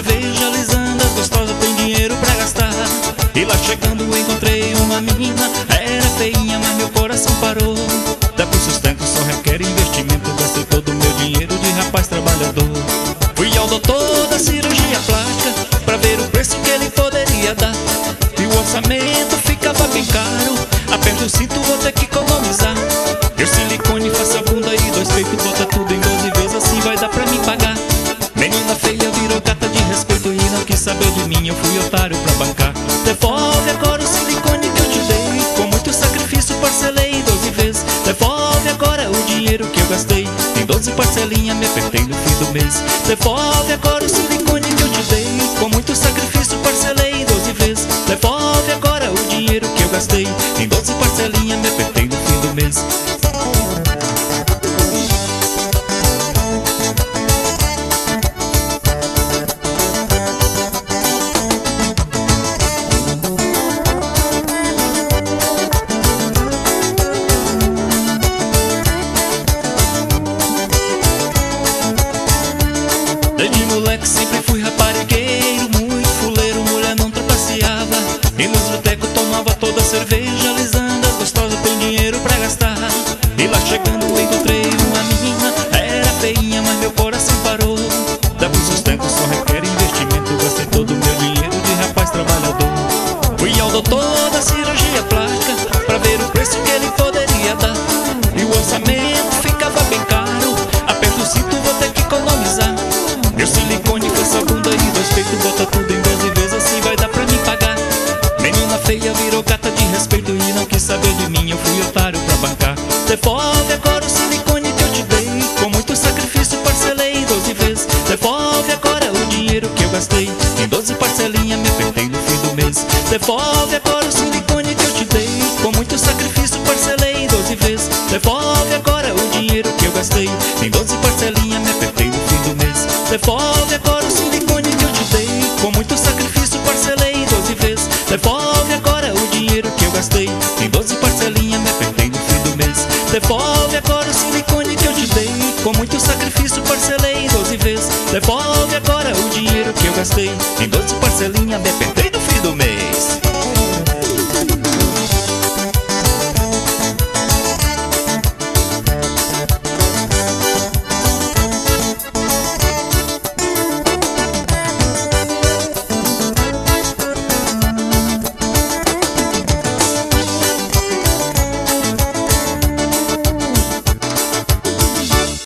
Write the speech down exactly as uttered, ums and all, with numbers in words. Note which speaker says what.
Speaker 1: cerveja, alisando as gostosas, tem dinheiro pra gastar. E lá chegando encontrei uma menina, era feinha, mas meu coração parou. Dá pro sustento, só requer investimento, gastei todo o meu dinheiro de rapaz trabalhador. Fui ao doutor da cirurgia plástica pra ver o preço que ele poderia dar. E o orçamento ficava bem caro, aperta o cinto, vou ter que economizar. Eu silicone, faço a bunda e dois peitos, bota tudo em doze vezes, assim vai dar pra me pagar. Menina feia virou gata de respeito e não quis saber de mim, eu fui otário pra bancar. Devolve agora o silicone que eu te dei, com muito sacrifício parcelei doze vezes. Devolve agora o dinheiro que eu gastei, em doze parcelinhas me apertei no fim do mês. Devolve agora o silicone que eu te dei, com muito sacrifício parcelei doze vezes. Devolve agora o dinheiro que eu gastei, em doze parcelinhas me apertei no fim do mês. Desde moleque sempre fui raparigueiro, muito fuleiro, mulher não trapaceava. E nos botecos tomava toda a cerveja, alisando as gostosas, tem dinheiro pra gastar. E lá chegando encontrei uma menina, era feinha, mas meu coração parou. Dá pro sustento, só requer investimento, gastei todo o meu dinheiro de rapaz trabalhador. Fui ao doutor da cirurgia plástica pra ver o preço que ele poderia dar. E o orçamento ficava bem caro, aperta o cinto, vou ter que economizar. Meu silicone fez a bunda e dois peitos, bota tudo em doze vezes, assim vai dar pra me pagar. Menina feia virou gata de respeito e não quis saber de mim, eu fui otário pra bancar. Devolve agora o silicone que eu te dei, com muito sacrifício parcelei doze vezes. Devolve agora o dinheiro que eu gastei, em doze parcelinhas me apertei no fim do mês. Devolve agora o silicone que eu te dei, com muito sacrifício parcelei doze vezes. Devolve agora o dinheiro que eu gastei, em doze parcelinhas me apertei no fim do mês. Devolve agora o silicone que eu te dei, com muito sacrifício parcelei doze vezes. Devolve agora o dinheiro que eu gastei, em doze parcelinhas me apertei no fim do mês. Devolve agora o silicone que eu te dei, com muito sacrifício parcelei doze vezes. Devolve agora o dinheiro que eu gastei, em doze parcelinhas me apertei no fim do mês.